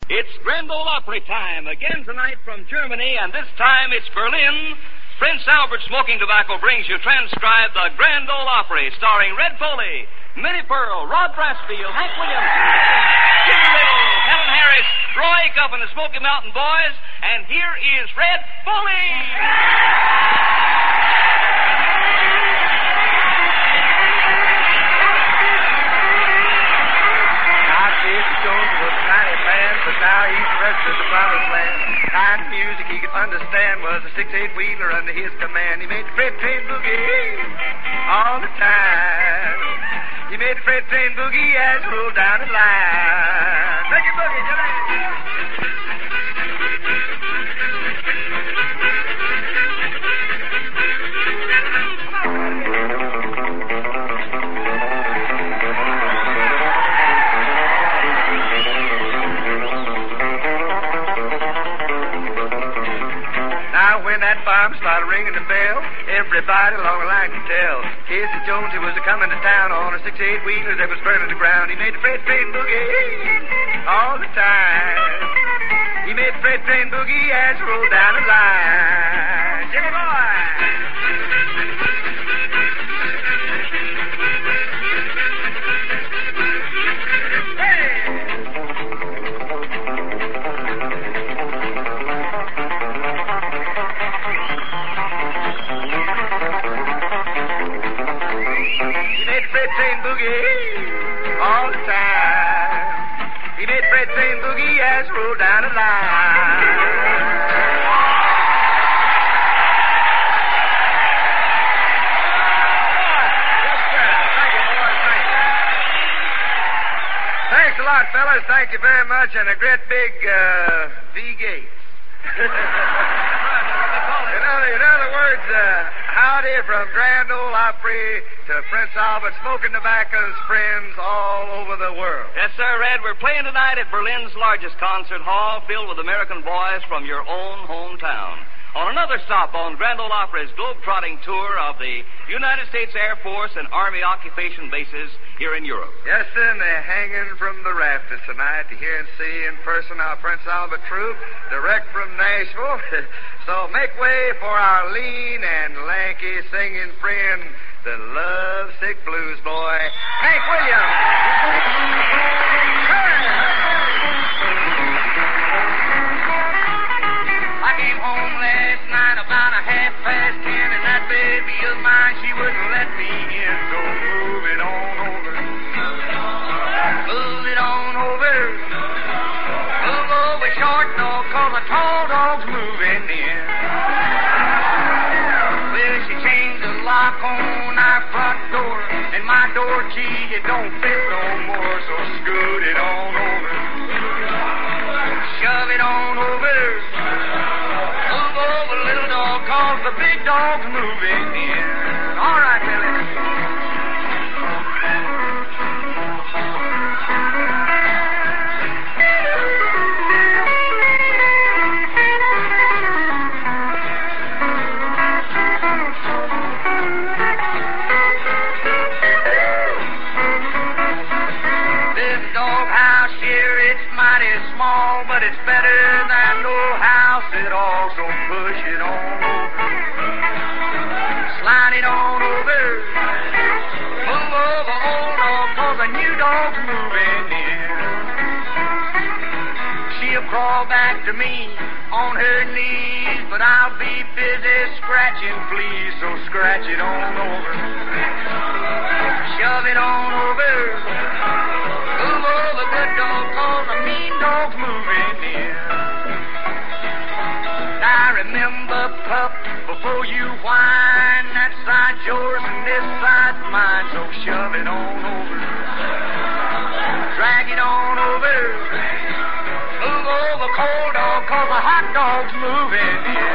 It's Grand Ole Opry time, again tonight from Germany, and this time it's Berlin. Prince Albert Smoking Tobacco brings you transcribed the Grand Ole Opry, starring Red Foley, Minnie Pearl, Rod Brasfield, Hank Williams, Jimmy Little, Helen Harris, Roy Acuff, and the Smoky Mountain Boys, and here is Red Foley! But now he's the rest of the promised land. Kind of music he could understand was a 6-8 wheeler under his command. He made the freight train boogie all the time. He made the freight train boogie as it rolled down the line. Take it boogie, Jimmy. When that farm started ringing the bell, everybody along the line could tell. Casey Jones, he was coming to town on a 6-8 wheeler that was burning the ground. He made the freight train boogie all the time. He made the freight train boogie as it rolled down the line. Jimmy boy! Freight train boogie all the time. He made freight train boogie as it rolled down the line. Yes, sir. Thank you, boys. Thank you. Thanks a lot, fellas. Thank you very much, and a great big V Gates. In other words, howdy from Grand Ole Opry to Prince Albert Smoking Tobacco's friends all over the world. Yes, sir, Red. We're playing tonight at Berlin's largest concert hall, filled with American boys from your own hometown. On another stop on Grand Ole Opry's globe-trotting tour of the United States Air Force and Army occupation bases here in Europe. Yes, sir, and they're hanging from the rafters tonight to hear and see in person our Prince Albert troupe, direct from Nashville. So make way for our lean and lanky singing friend, the lovesick blues boy, Hank Williams. I came home last night about 10:30, and that baby of mine, she wouldn't let me in. So move it on over. Move it on over. Move over short dog, 'cause a tall dog's moving in. Well, she changed the lock on our front door, and my door key, it don't fit no more. So scoot it on over. Shove it on over. Move over, little dog, 'cause the big dog's moving in. All right, Billy. This doghouse here, it's mighty small, but it's better than no house at all. So push it on over. Slide it on over. Move over, old dog, 'cause a new dog's moving in. She'll crawl back to me on her knees, but I'll be busy scratching fleas. So scratch it on over. Shove it on over. Move over, good dog, 'cause a mean dog's moving in. Now remember, pup, before you whine, that side's yours and this side's mine. So shove it on over. Drag it on over. Move over, cold dog, 'cause a hot dog's moving in.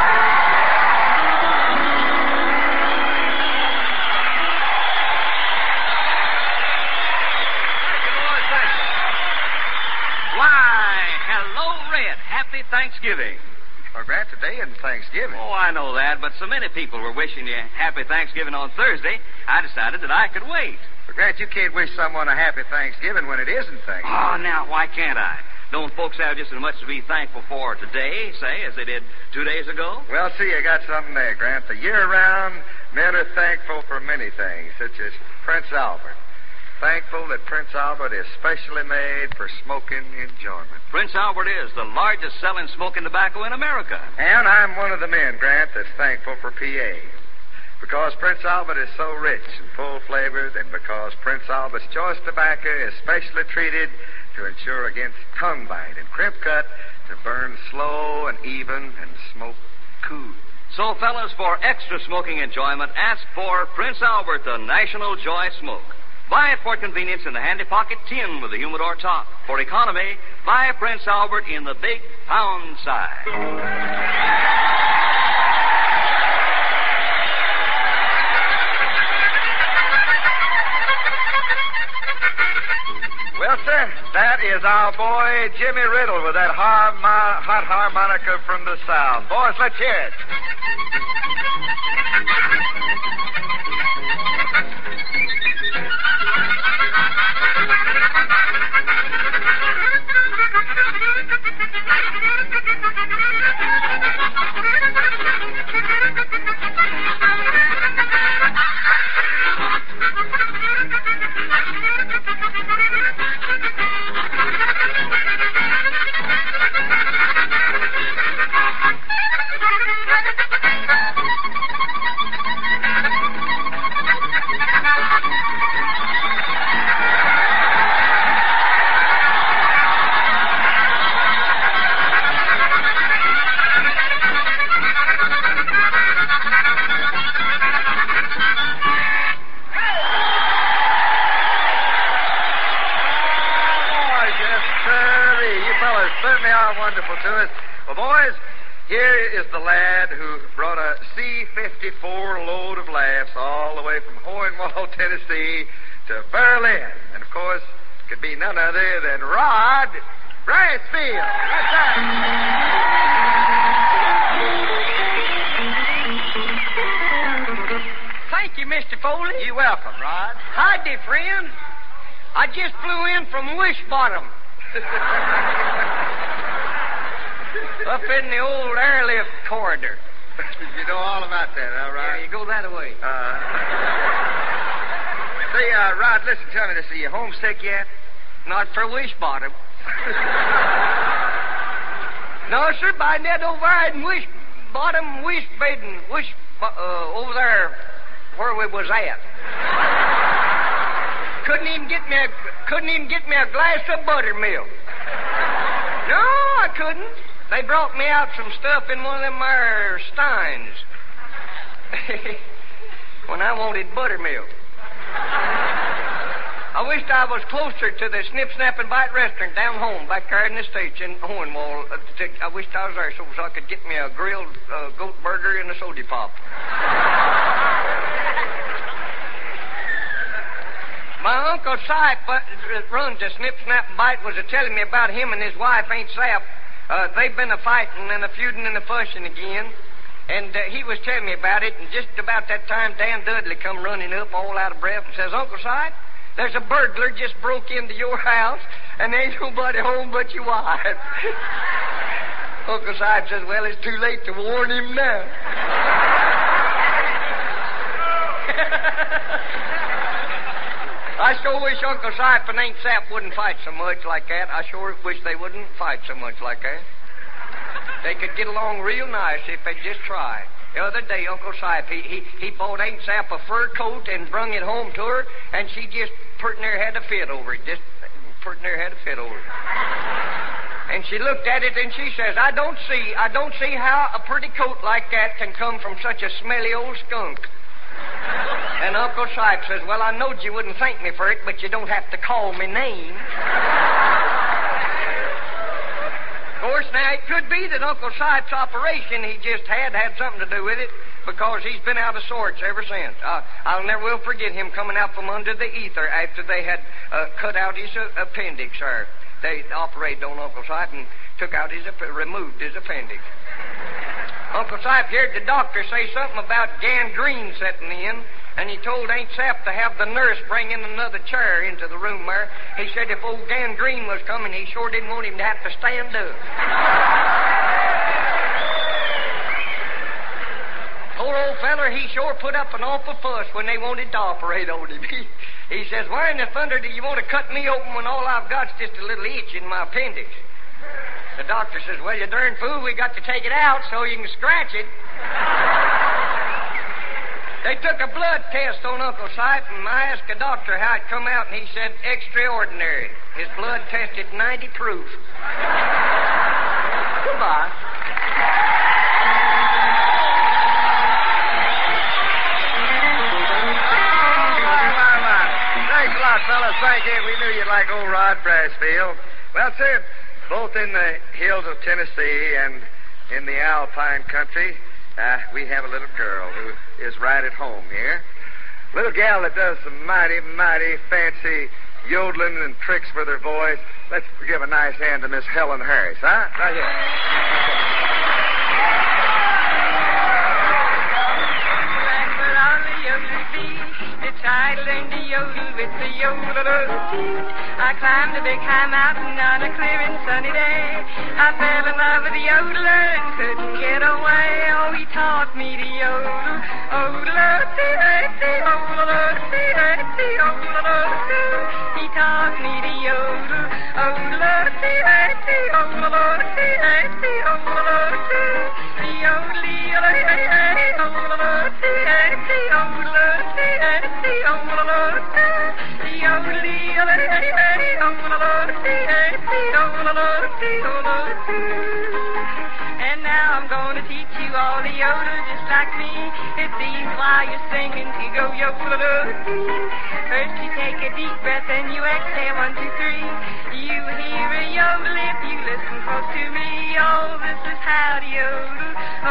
Why, hello, Red. Happy Thanksgiving. Well, Grant, today isn't Thanksgiving. Oh, I know that, but so many people were wishing you happy Thanksgiving on Thursday, I decided that I could wait. But, Grant, you can't wish someone a happy Thanksgiving when it isn't Thanksgiving. Oh, now, why can't I? Don't folks have just as much to be thankful for today, say, as they did 2 days ago? Well, see, you got something there, Grant. The year-round, men are thankful for many things, such as Prince Albert. Thankful that Prince Albert is specially made for smoking enjoyment. Prince Albert is the largest selling smoking tobacco in America. And I'm one of the men, Grant, that's thankful for PA. Because Prince Albert is so rich and full-flavored, and because Prince Albert's choice tobacco is specially treated to ensure against tongue bite and crimp cut, to burn slow and even and smoke cool. So, fellas, for extra smoking enjoyment, ask for Prince Albert, the National Joy Smoke. Buy it for convenience in the handy pocket tin with the humidor top. For economy, buy Prince Albert in the big pound size. Well, sir, that is our boy Jimmy Riddle with that hot harmonica from the South. Boys, let's hear it. Certainly are wonderful to us. Well, boys, here is the lad who brought a C-54 load of laughs all the way from Hohenwald, Tennessee to Berlin. And, of course, could be none other than Rod Brasfield. That's right. Thank you, Mr. Foley. You're welcome, Rod. Howdy, friend. I just flew in from Wishbottom. Up in the old airlift corridor. You know all about that, huh, Rod? Yeah, you go that way. Say, Rod, listen, tell me this. Are you homesick yet? Not for Wishbottom. No, sir, by that over there in Wishbottom, Wishbaden, over there where we was at. Couldn't even get me a glass of buttermilk. No, I couldn't. They brought me out some stuff in one of them there steins. When I wanted buttermilk. I wished I was closer to the Snip, Snap, and Bite restaurant down home, back there in the States in Hohenwald. I wished I was there so I could get me a grilled goat burger and a soda pop. My Uncle Sipe runs the Snip, Snap, and Bite was telling me about him and his wife, Aunt Sap. They've been a-fighting and a-feuding and a-fussing again. And he was telling me about it, and just about that time, Dan Dudley come running up all out of breath and says, Uncle Sipe, there's a burglar just broke into your house, and there ain't nobody home but your wife. Uncle Sipe says, well, it's too late to warn him now. I sure wish Uncle Sipe and Aunt Sap wouldn't fight so much like that. I sure wish they wouldn't fight so much like that. They could get along real nice if they'd just try. The other day, Uncle Sipe, he bought Aunt Sap a fur coat and brung it home to her, and she just pert near had a fit over it. Just pert near had a fit over it. And she looked at it and she says, I don't see how a pretty coat like that can come from such a smelly old skunk. And Uncle Sipe says, well, I knowed you wouldn't thank me for it, but you don't have to call me name. Of course, now, it could be that Uncle Sipe's operation he just had something to do with it, because he's been out of sorts ever since. I'll never will forget him coming out from under the ether after they had cut out his appendix, sir. They operated on Uncle Sipe and removed his appendix. Uncle Sipe heard the doctor say something about gangrene setting in, And he told Aunt Sap to have the nurse bring in another chair into the room there. He said if old Dan Green was coming, he sure didn't want him to have to stand up. Poor old feller, he sure put up an awful fuss when they wanted to operate on him. He says, why in the thunder do you want to cut me open when all I've got's just a little itch in my appendix? The doctor says, well, you darn fool, we got to take it out so you can scratch it. They took a blood test on Uncle Sipe, and I asked the doctor how it come out, and he said, extraordinary. His blood tested 90 proof. Goodbye. Thanks a lot, fellas. Thank you. We knew you'd like old Rod Brasfield. Well, sir, both in the hills of Tennessee and in the Alpine country, we have a little girl who is right at home here. Little gal that does some mighty, mighty fancy yodeling and tricks with her voice. Let's give a nice hand to Miss Helen Harris, huh? Right here. I climbed a big high mountain on a clear and sunny day. I fell in love with the yodeler and couldn't get away. Oh, he taught me to yodel. He taught me to yodel. And now I'm going to teach you all to yodel just like me. It seems while you're singing to go yodel. First you take a deep breath and you exhale 1, 2, 3. You hear a yodel if you listen close to me. Oh, this is how to yodel.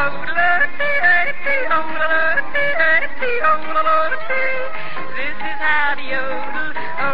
This is how to yodel.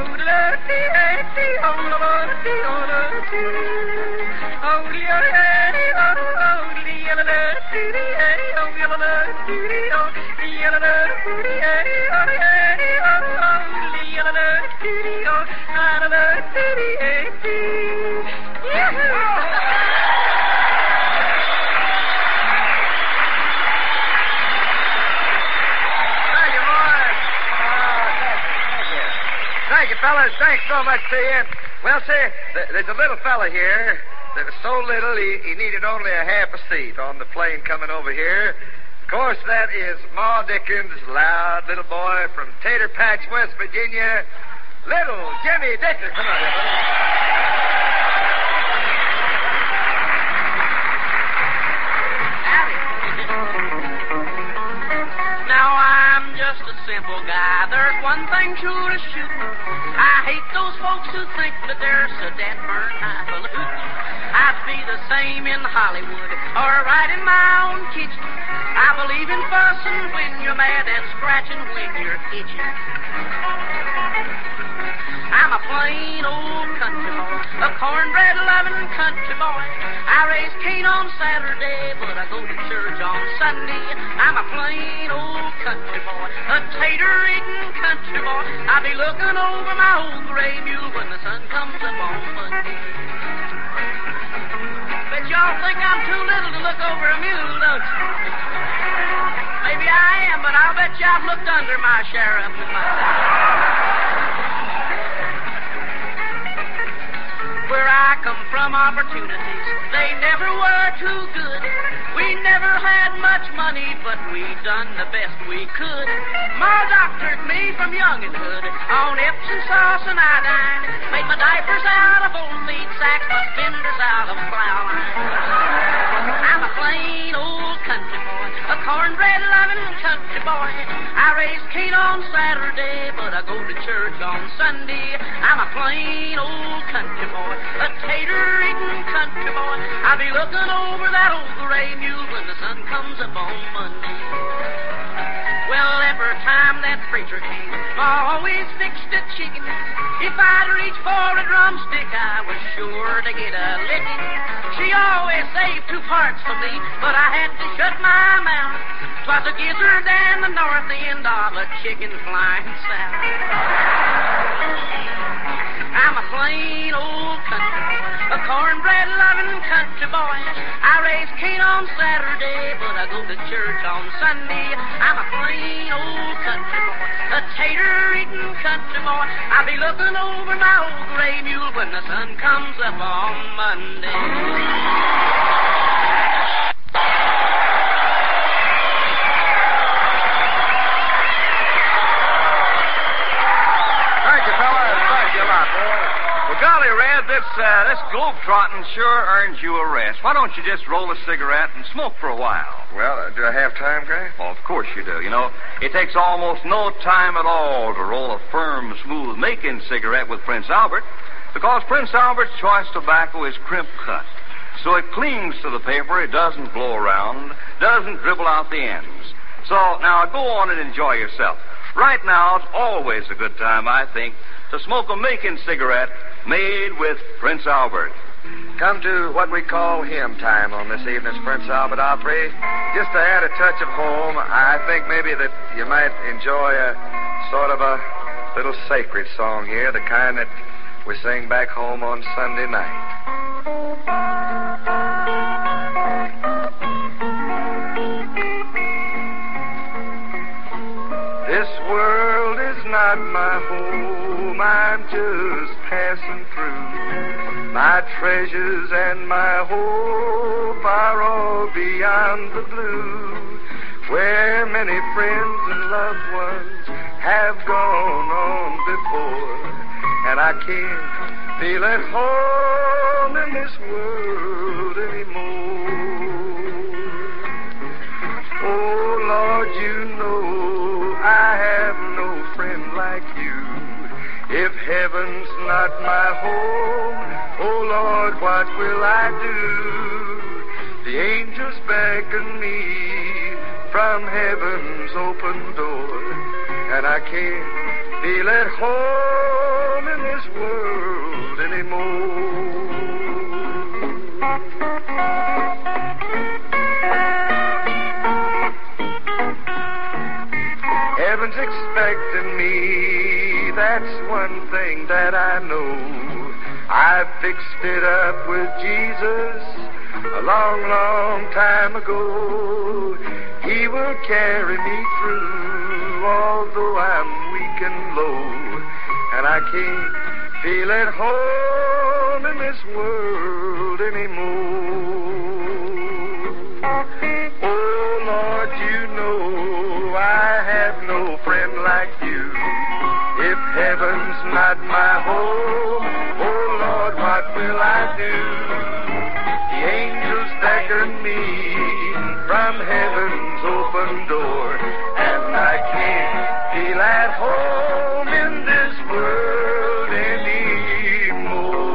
Thank you, fellas. Thanks so much to you. Well, sir, there's a little fella here that was so little he needed only a half a seat on the plane coming over here. Of course, that is Ma Dickens' loud little boy from Tater Patch, West Virginia, little Jimmy Dickens. Come on, Now I'm just a simple guy. There's one thing sure to shoot. I hate those folks who think that they're so dead burnt high full of hoot. I'd be the same in Hollywood or right in my own kitchen. I believe in fussing when you're mad and scratching when you're itching. I'm a plain old country boy, a cornbread-loving country boy. I raise cane on Saturday, but I go to church on Sunday. I'm a plain old country boy, a tater-eating country boy. I'll be looking over my old gray mule when the sun comes up on Monday. Bet y'all think I'm too little to look over a mule, don't you? Maybe I am, but I'll bet you I've looked under my sheriff and myself. Where I come from, opportunities, they never were too good. We never had much money, but we done the best we could. Ma doctored me from younginhood on Epsom sauce and iodine. Made my diapers out of old meat sacks, my fenders out of plow line. I'm a plain old country boy, a cornbread-loving country boy. I raise cane on Saturday, but I go to church on Sunday. I'm a plain old country boy, a tater-eating country boy. I'll be looking over that old gray mule when the sun comes up on Monday. Well, every time that preacher came, Ma always fixed a chicken. If I'd reach for a drumstick, I was sure to get a licking. She always saved 2 parts for me, but I had to shut my mouth. 'Twas a gizzard and the north end of a chicken flying south. I'm a plain old country, a cornbread-loving country boy. I raise cane on Saturday, but I go to church on Sunday. I'm a plain old country boy, a tater-eating country boy. I'll be looking over my old gray mule when the sun comes up on Monday. Golly, Red, this globe-trotting sure earns you a rest. Why don't you just roll a cigarette and smoke for a while? Well, do I have time, Gray? Well, of course you do. You know, it takes almost no time at all to roll a firm, smooth-making cigarette with Prince Albert, because Prince Albert's choice tobacco is crimp-cut. So it clings to the paper, it doesn't blow around, doesn't dribble out the ends. So, now, go on and enjoy yourself. Right now, it's always a good time, I think, to smoke a making cigarette made with Prince Albert. Come to what we call hymn time on this evening's Prince Albert Opry. Just to add a touch of home, I think maybe that you might enjoy a sort of a little sacred song here, the kind that we sing back home on Sunday night. This world is not my home, I'm just passing through. My treasures and my hope are all beyond the blue, where many friends and loved ones have gone on before, and I can't feel at home in this world anymore. Oh, Lord, you know I have no friend like you. If heaven's not my home, oh Lord, what will I do? The angels beckon me from heaven's open door, and I can't feel at home in this world anymore. Heaven's expecting me, that's one thing that I know. I fixed it up with Jesus a long, long time ago. He will carry me through, although I'm weak and low, and I can't feel at home in this world anymore. Oh, Lord, you know I have no friend like you. If heaven's not my home, oh Lord, what will I do? The angels beckon me from heaven's open door, and I can't feel at home in this world anymore.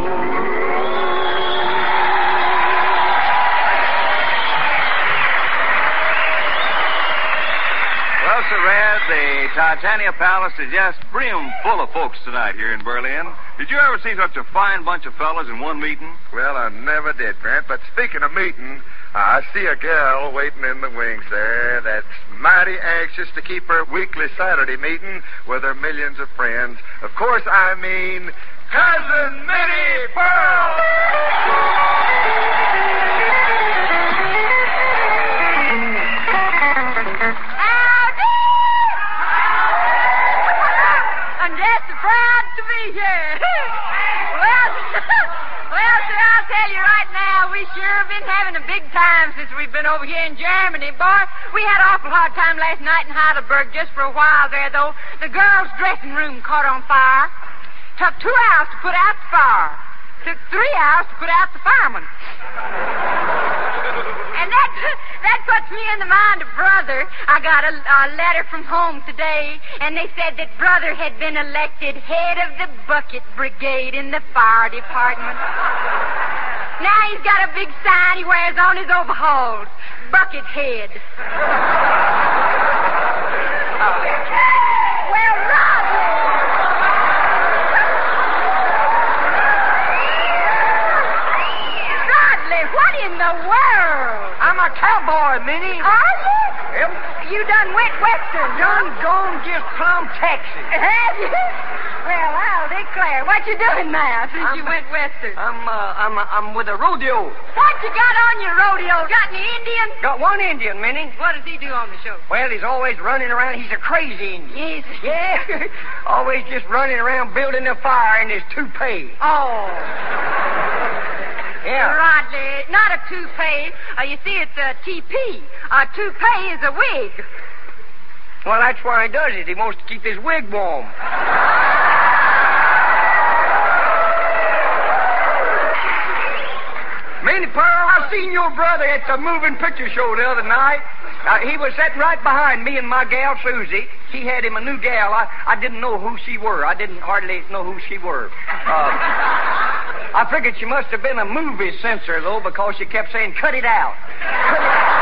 Well, Sir Red, the Titania Palace is just brim full of folks tonight here in Berlin. Did you ever see such a fine bunch of fellas in one meeting? Well, I never did, Grant, but speaking of meeting, I see a gal waiting in the wings there that's mighty anxious to keep her weekly Saturday meeting with her millions of friends. Of course, I mean Cousin Minnie Pearl! I'm just proud to be here. Well, sir, I'll tell you right now, we sure have been having a big time since we've been over here in Germany, boy. We had an awful hard time last night in Heidelberg just for a while there, though. The girls' dressing room caught on fire. Took 2 hours to put out the fire. Took 3 hours to put out the fireman. And that puts me in the mind of Brother. I got a letter from home today, and they said that Brother had been elected head of the bucket brigade in the fire department. Now he's got a big sign he wears on his overalls. Bucket head. Well, Rodley, what in the world? I'm a cowboy, Minnie. Are you? Yep. You done went western. Done gone just plumb Texas. Have you? Well, I'll declare. What you doing now since you went western? I'm with a rodeo. What you got on your rodeo? Got any Indians? Got one Indian, Minnie. What does he do on the show? Well, he's always running around. He's a crazy Indian. Yes. Yeah. Always just running around building a fire in his toupee. Oh. Yeah. Rodley, not a toupee. You see, it's a TP. A toupee is a wig. Well, that's why he does it. He wants to keep his wig warm. Minnie Pearl, I seen your brother at the moving picture show the other night. He was sitting right behind me and my gal, Susie. He had him a new gal. I didn't know who she were. I didn't hardly know who she were. I figured she must have been a movie censor, though, because she kept saying, cut it out. Cut it out.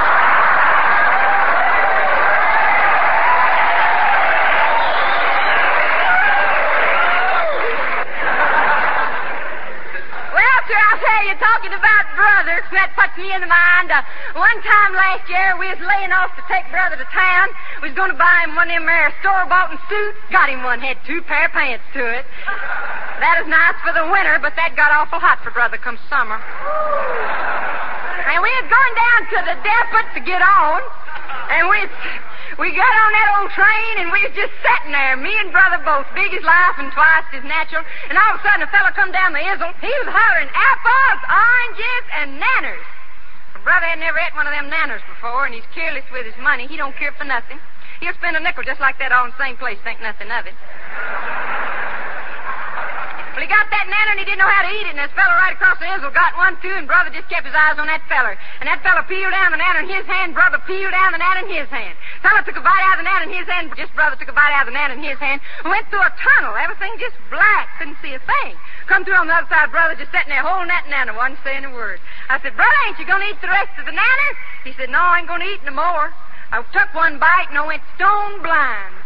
You're talking about brothers. That puts me in the mind. One time last year, we was laying off to take brother to town. We was going to buy him one of them there store-bought suit. Got him one, had 2 pair of pants to it. That was nice for the winter, but that got awful hot for brother come summer. And we was going down to the depot to get on, and we got on that old train, and we was just sitting there, me and brother both, big as life and twice as natural. And all of a sudden, a fella come down the isle. He was hollering apples, oranges, and nanners. Brother had never ate one of them nanners before, and he's careless with his money. He don't care for nothing. He'll spend a nickel just like that all in the same place, think nothing of it. Well, he got that nanner, and he didn't know how to eat it, and this fella right across the isle got one, too, and brother just kept his eyes on that feller. And that fella peeled down the nanner in his hand, brother peeled down the nanner in his hand. Fella took a bite out of the nanner in his hand, just brother took a bite out of the nanner in his hand, and went through a tunnel, everything just black, couldn't see a thing. Come through on the other side, brother just sitting there holding that nanner, wasn't saying a word. I said, brother, ain't you going to eat the rest of the nanner? He said, no, I ain't going to eat no more. I took one bite, and I went stone blind.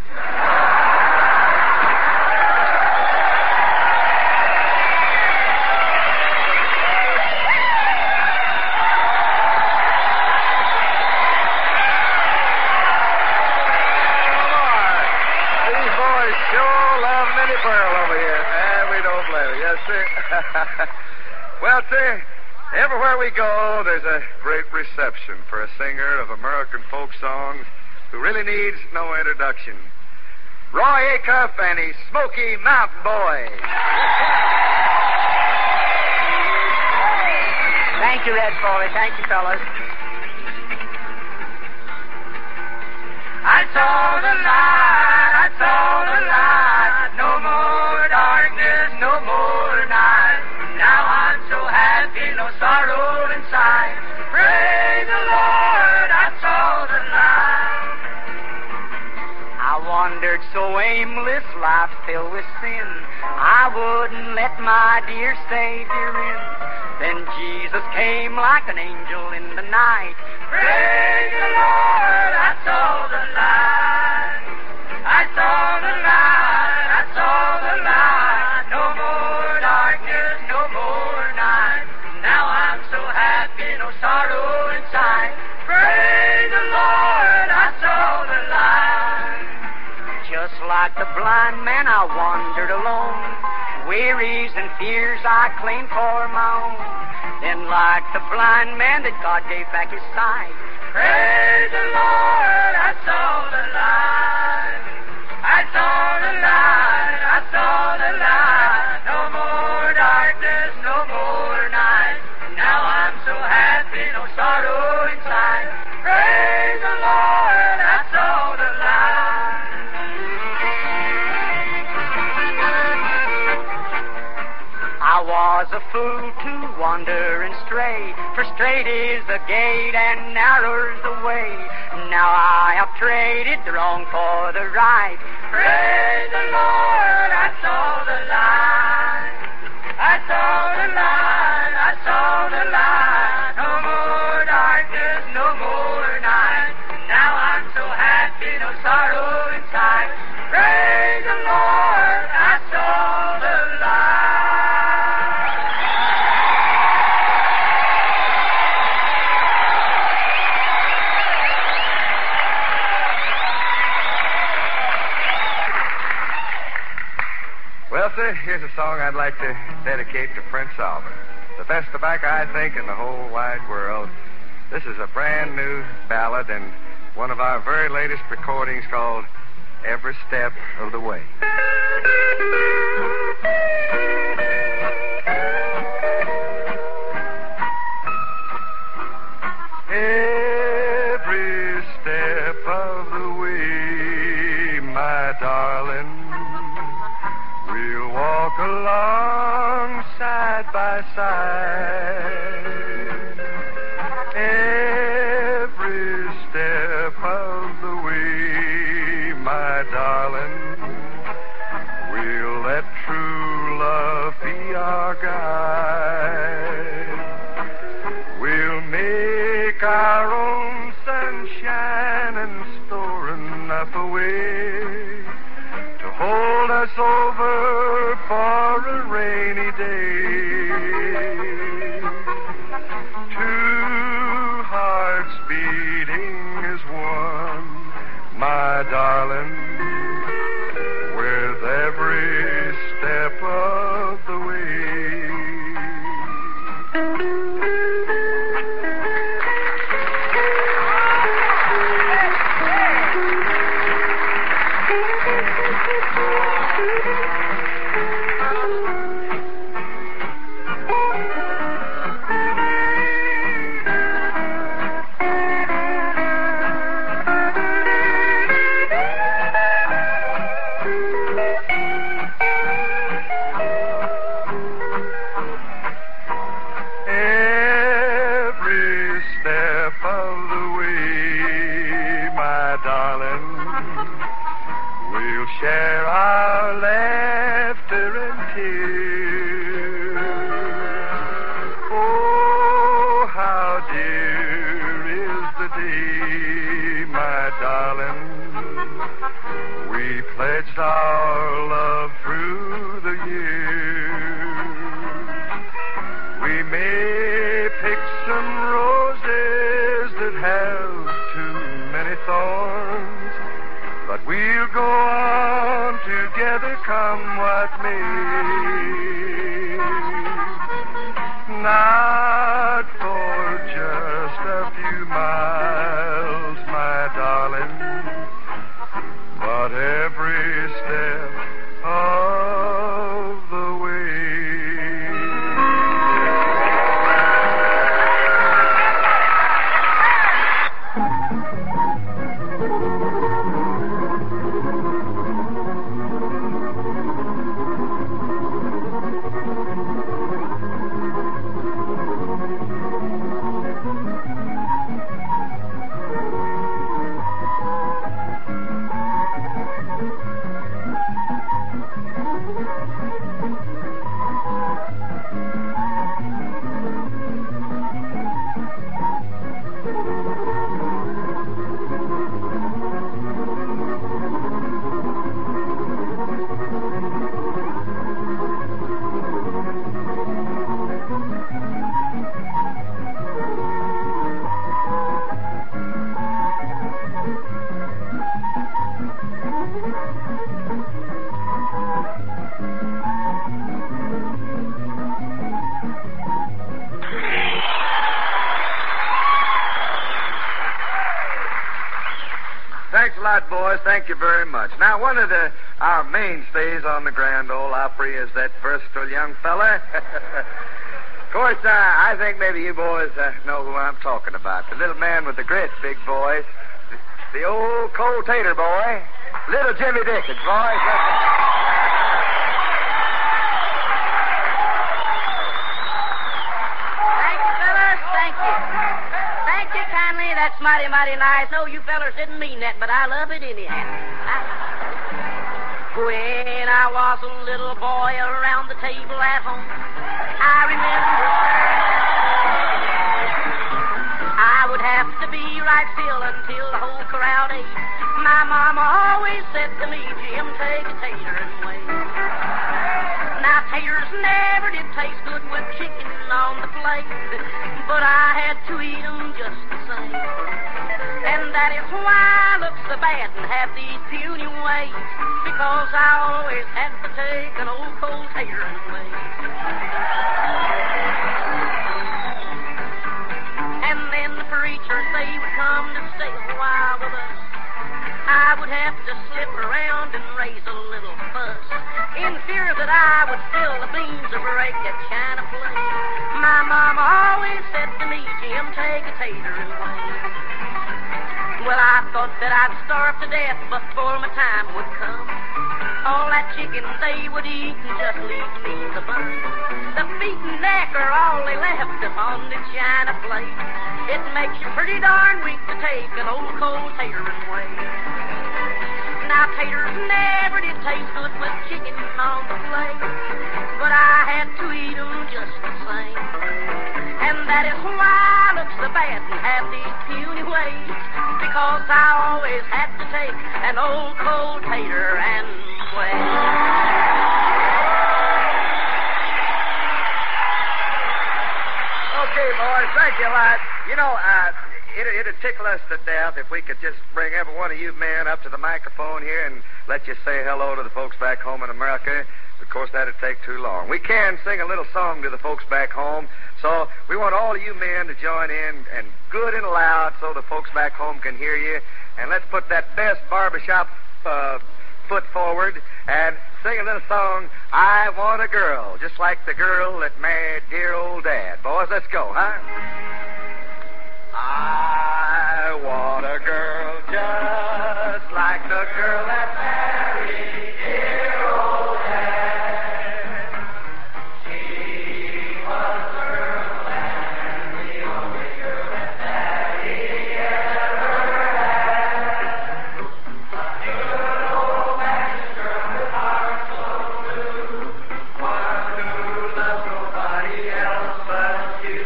Well, sir, everywhere we go, there's a great reception for a singer of American folk songs who really needs no introduction. Roy Acuff and his Smoky Mountain Boys. Thank you, Red Foley. Thank you, fellas. I saw the light, I saw the light. No more darkness, no more night. Now I'm so happy, no sorrow inside. Praise the Lord, I saw the light. I wandered so aimless, life filled with sin. I wouldn't let my dear Savior in. Then Jesus came like an angel in the night. Praise the Lord, I saw the light. I saw the light, I saw the light. No more darkness, no more night. Now I'm so happy, no sorrow inside. Praise the Lord, I saw the light. Just like the blind man, I wandered alone. Wearies and fears I claimed for my own. Then like the blind man that God gave back his sight. Praise the Lord, I saw the light. I saw the light, I saw the light. No more darkness, no more night. Now I'm so happy, no sorrow inside. Praise the Lord, I saw the light. I was a fool to wander and stray, for straight is the gate and narrow's the way. Now I have traded the wrong for the right. Praise the Lord, I saw the light. I saw the light, I saw the light. No more darkness, no more night. Now I'm so happy, no sorrow inside. Praise the Lord, I saw the light. here's a song I'd like to dedicate to Prince Albert. The best tobacco, I think, in the whole wide world. This is a brand new ballad and one of our very latest recordings called Every Step of the Way. Every step of the way, my darling, we'll walk along side by side. Every step of the way, my darling, we'll let true love be our guide. We'll make our own sunshine and store enough away to hold us over for a rainy day. Two hearts beating as one, my darling, with every step of the way. Share our laughter and tears. Oh, how dear is the day, my darling. We pledged our love through the years. We may pick some roses that have too many thorns, but we'll go on together, come what may. Not for just a few miles, my darling, but every step of the way. Thanks a lot, boys. Thank you very much. Now, one of our mainstays on the Grand Ole Opry is that versatile young fella. Of course, I think maybe you boys know who I'm talking about. The little man with the great big voice. The old cold tater boy. Little Jimmy Dickens, boys. Thank you, fellas. Thank you. Thank you kindly. That's mighty, mighty nice. No, you fellers didn't mean that, but I love it anyhow. When I was a little boy around the table at home, I remember I would have to be right still until the whole crowd ate. My mama always said to me, Jim, take a tater and wait. Now, taters never did taste good with chicken on the plate, but I had to eat them just the same. And that is why I look looks so bad and have these puny ways, because I always had to take an old cold tater away. And then the preachers, they would come to stay a while with us. I would have to slip around and raise a little fuss, in fear that I would spill the beans or break that china plate. My mama always said to me, Jim, take a tater away. Well, I thought that I'd starve to death before my time would come. All that chicken they would eat and just leave me the bun. The feet and neck are all they left upon the china plate. It makes you pretty darn weak to take an old cold tater away. Now, taters never did taste good with chicken on the plate, but I had to eat them just the same. And that is why I look so bad and have these puny ways, because I always had to take an old cold tater and wait. Okay, boys, thank you a lot. You know, it'd tickle us to death if we could just bring every one of you men up to the microphone here and let you say hello to the folks back home in America. Of course, that'd take too long. We can sing a little song to the folks back home, so we want all of you men to join in, and good and loud, so the folks back home can hear you. And let's put that best barbershop foot forward and sing a little song, I Want a Girl, just like the girl that married dear old Dad. Boys, let's go, huh? I want a girl just like the girl that married dear old Dad. She was the girl and the only girl that Daddy ever had. A good old Baptist girl with heart so blue, one who loves nobody else but you.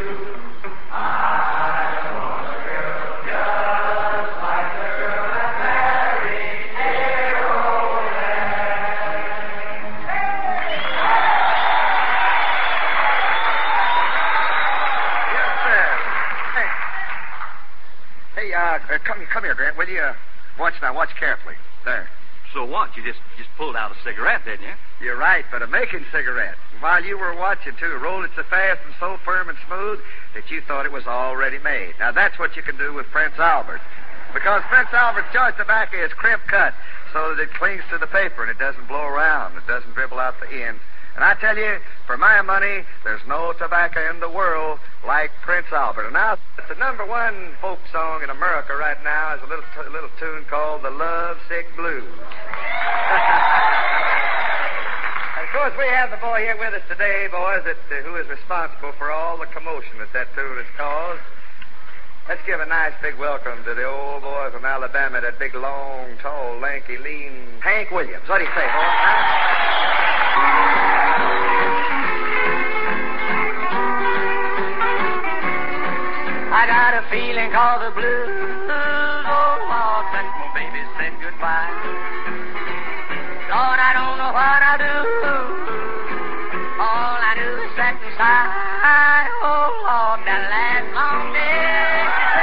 Come here, Grant, will you? Watch carefully. There. So what? You just pulled out a cigarette, didn't you? You're right, but a making cigarette. While you were watching, too, rolled it so fast and so firm and smooth that you thought it was already made. Now, that's what you can do with Prince Albert. Because Prince Albert's choice tobacco is crimp cut so that it clings to the paper and it doesn't blow around. It doesn't dribble out the end. And I tell you, for my money, there's no tobacco in the world like Prince Albert. And now, the number one folk song in America right now is a little tune called The Love Sick Blues. And of course, we have the boy here with us today, boys, who is responsible for all the commotion that tune has caused. Let's give a nice big welcome to the old boy from Alabama, that big, long, tall, lanky, lean Hank Williams. What do you say, boy? I got a feeling called the blues, oh Lord, since my baby said goodbye. Lord, I don't know what I do. All I do is sit and sigh. Oh Lord, that last long day.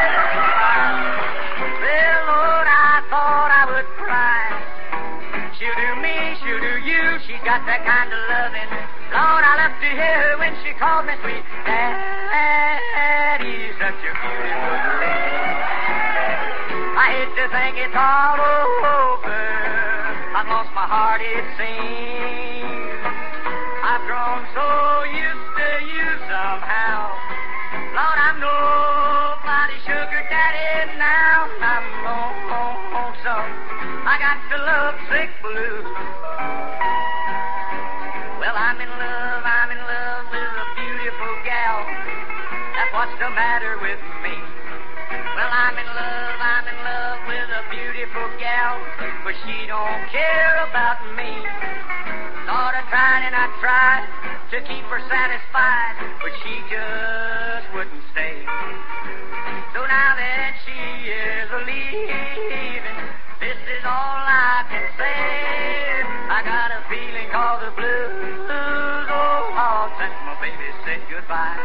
Well, Lord, I thought I would cry. She'll do me, she'll do you. She's got that kind of loving. Lord, I love to hear her when she calls me sweet Daddy. Such a beautiful lady. I hate to think it's all over. I've lost my heart, it seems. I've grown so used to you somehow. Lord, I'm nobody's sugar daddy now. I'm lonesome. I got the love sick blues. Well, I'm in love with a beautiful gal. That's what's the matter with me. Well, I'm in love with a beautiful gal, but she don't care about me. Thought I tried and I tried to keep her satisfied, but she just wouldn't stay. So now that she is leaving, this is all I can say. I got a feeling called the blues, oh Lord, since my baby said goodbye.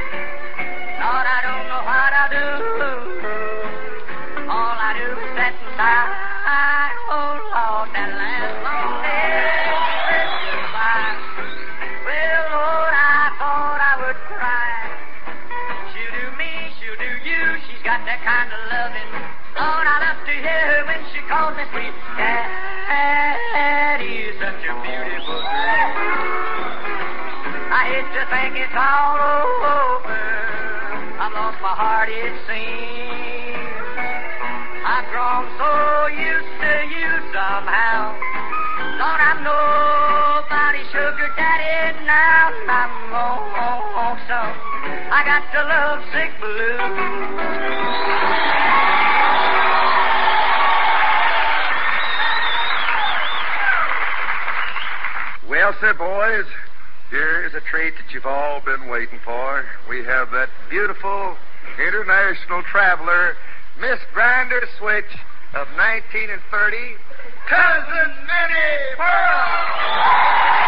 Lord, I don't know what I do. All I do is sit and got that kind of loving. Lord, I love to hear her when she calls me sweet. Daddy is such a beautiful girl. I hate to think it's all over. I've lost my heart, it seems. I've grown so used to you somehow. Lord, I'm nobody's sugar daddy now. I'm lonesome. I got the lovesick blues. Well, sir, boys, here is a treat that you've all been waiting for. We have that beautiful international traveler, Miss Grinder Switch of 19 and 30, Cousin Minnie Pearl.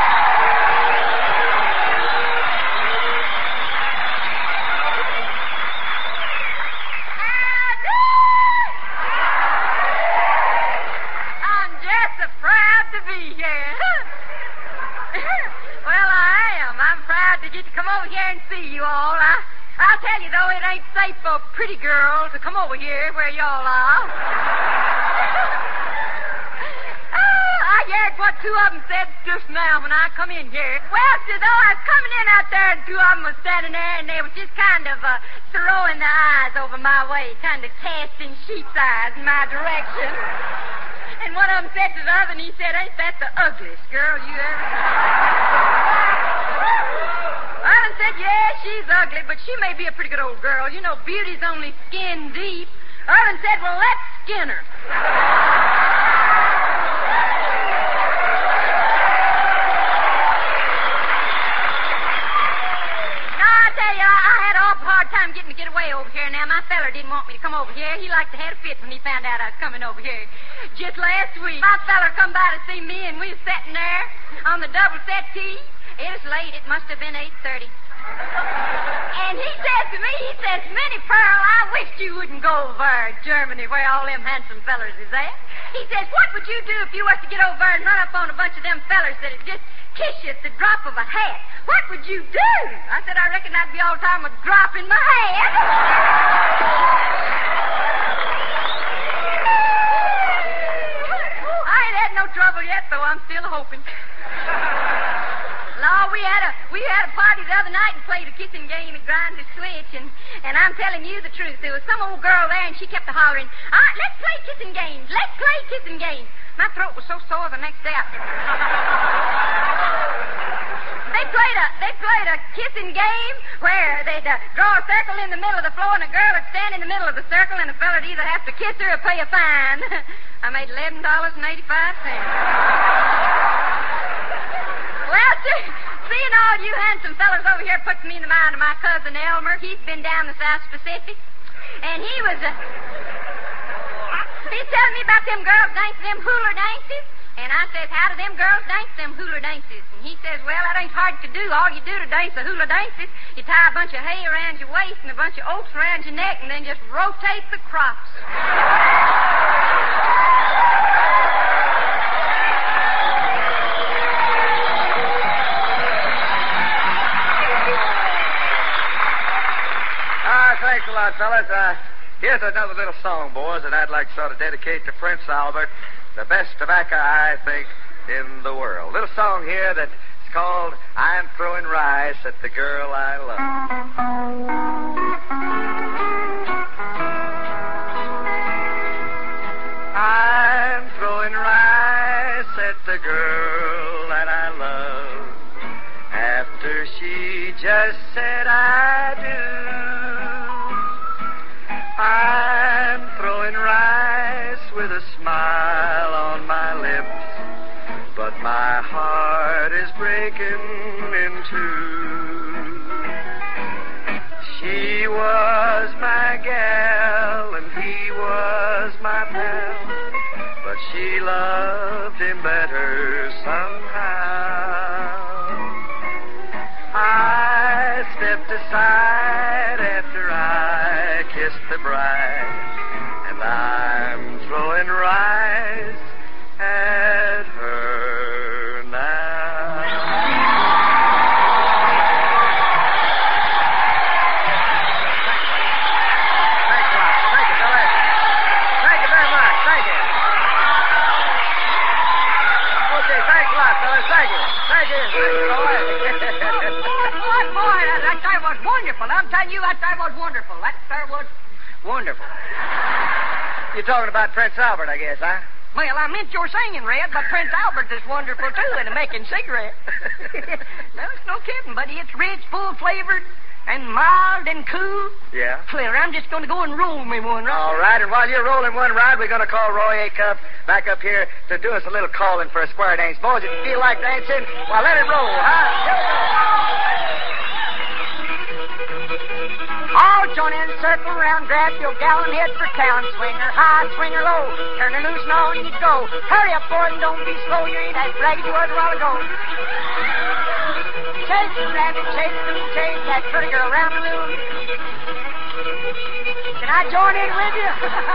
I'm just so proud to be here. Well, I am. I'm proud to get to come over here and see you all. I'll tell you, though, it ain't safe for pretty girls to come over here where y'all are. I heard what two of them said just now when I come in here. Well, sir, though, I was coming in out there and two of them was standing there and they was just kind of throwing their eyes over my way, kind of casting sheep's eyes in my direction. And one of them said to the other, and he said, ain't that the ugliest girl you ever I done said, yeah, she's ugly, but she may be a pretty good old girl. You know, beauty's only skin deep. I done said, well, let's skin her. Now, I tell you, I had an awful hard time getting to get away over here. Now, my feller didn't want me to come over here. He liked to have a fit when he found out I was coming over here. Just last week, my feller come by to see me, and we was sitting there on the double settee. It was late. It must have been 8:30. And he says to me, Minnie Pearl, I wish you wouldn't go over Germany where all them handsome fellers is at. He says, what would you do if you was to get over and run up on a bunch of them fellers that'd just kiss you at the drop of a hat? What would you do? I said, I reckon I'd be all the time with a drop in my hat. I ain't had no trouble yet, though. I'm still hoping. No, we had a party the other night and played a kissing game at Grinder Switch, and I'm telling you the truth. There was some old girl there, and she kept hollering, let's play kissing games. Let's play kissing games. My throat was so sore the next day. They played a kissing game where they'd draw a circle in the middle of the floor, and a girl would stand in the middle of the circle, and the fella would either have to kiss her or pay a fine. I made $11.85. Well, seeing all you handsome fellas over here puts me in the mind of my cousin Elmer. He's been down the South Pacific, and he's telling me about them girls dancing them hula dances. And I says, how do them girls dance them hula dances? And he says, well, that ain't hard to do. All you do to dance the hula dances, you tie a bunch of hay around your waist and a bunch of oats around your neck, and then just rotate the crops. Thanks a lot, fellas. Here's another little song, boys, that I'd like to sort of dedicate to Prince Albert, the best tobacco, I think, in the world. Little song here that's called I'm Throwing Rice at the Girl I Love. I'm throwing rice at the girl that I love after she just said I do. I'm throwing rice with a smile on my lips, but my heart is breaking in two. She was my gal and he was my pal, but she loved him better somehow. I stepped aside after I kissed the bride, and I'm throwing rice at her now. Thanks a lot. you, that was wonderful. That was wonderful. You're talking about Prince Albert, I guess, huh? Well, I meant your singing, Red, but Prince Albert is wonderful, too, and making cigarettes. No, it's no kidding, buddy. It's rich, full-flavored, and mild and cool. Yeah? Clear, I'm just going to go and roll me one, right? All right, and while you're rolling one ride, we're going to call Roy Acuff back up here to do us a little calling for a square dance. Boys, if you feel like dancing, well, let it roll, huh? Here we go. All join in, circle around, grab your gal and head for town. Swinger high, swinger low, turn her loose and on you go. Hurry up, boy, and don't be slow. You ain't as ragged you was a while ago. Chase the rabbit, chase that pretty girl around the moon. Can I join in with you?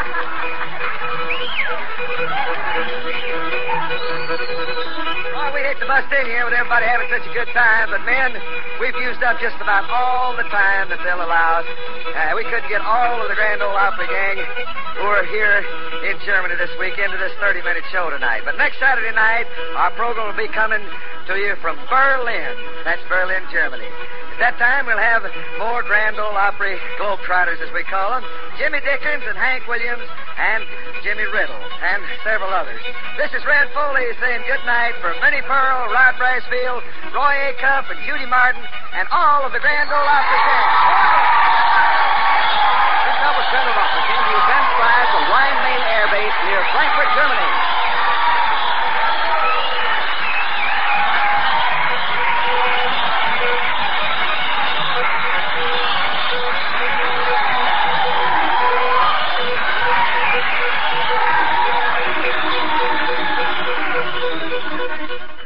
Well, we hate to bust in here with everybody having such a good time, but men, we've used up just about all the time that they'll allow us. We couldn't get all of the Grand Ole Opry gang who are here in Germany this week into this 30-minute show tonight. But next Saturday night, our program will be coming to you from Berlin. That's Berlin, Germany. At that time, we'll have more Grand Ole Opry Globetrotters, as we call them, Jimmy Dickens and Hank Williams and Jimmy Riddle and several others. This is Red Foley saying good night for Minnie Pearl, Rod Brasfield, Roy Acuff, and Judy Martin, and all of the Grand Ole Opry cast.